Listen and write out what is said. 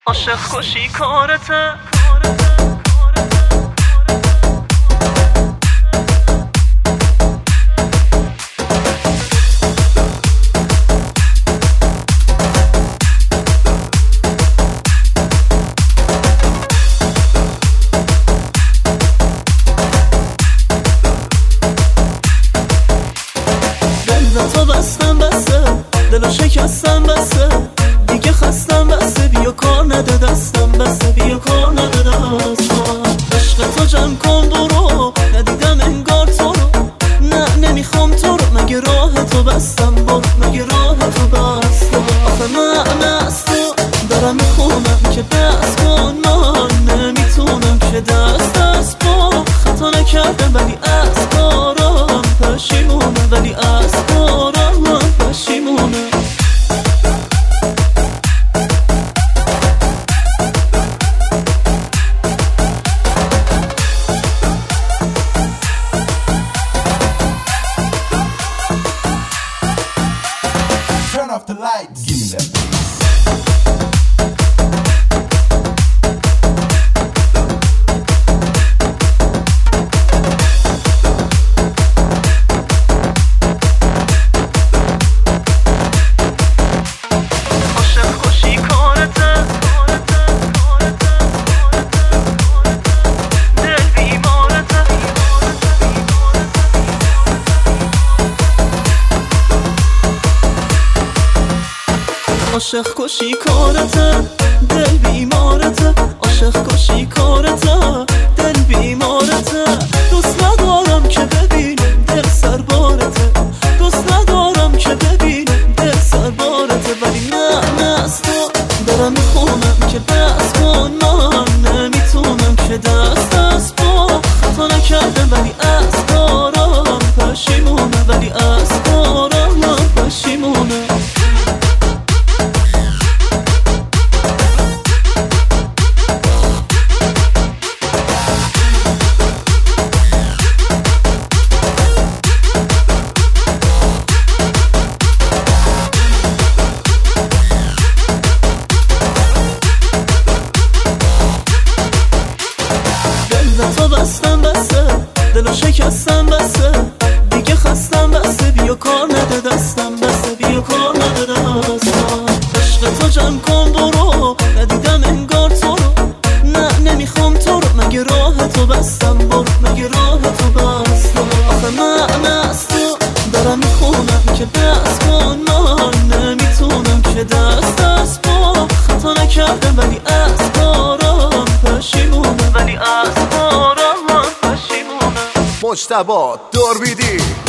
عاشق کشی کارته تو بستم بسته دلو شکستم بسته دیگه خستم بسته بیا کار نده دستم بسته بیا کار نده دستم عشق تو جمع کن برو ندیدم انگار تو رو نه نمیخوام تو رو مگه راه تو بستم برو مگه راه تو بستم آخه من از تو دارم میخونم که دست کن من نمیتونم که دست با خطا نکردم ولی از کارم پشیمونم ولی از کارم پشیمونم Turn off the lights. Give me that beat. عاشق کشی کارته دل بیمارته عاشق کشی کارته دل بیمارته دوست ندارم که ببینم دل سربارته دوست ندارم که ببینم دل سربارته ولی نه از تو دارم میخونم که دست کن من نمیتونم که دست با خطا نکردم ولی از کارم پشیمونم ولی از کارم پشیمونم تو بستم بسته دلو شکستم بسته دیگه خستم بسته بیا کار نده دستم بسته بیا کار نده دستم عشق تو جمع کن برو ندیدم انگار تو رو نه نمیخوام تو رو مگه راه تو بستم برو مگه راه تو بستم آخه من از تو دارم میخونم که دست کن من نمیتونم که دست با خطا نکردم ولی از کارم پشیمونم ولی از کارم مجتبی دوربیدی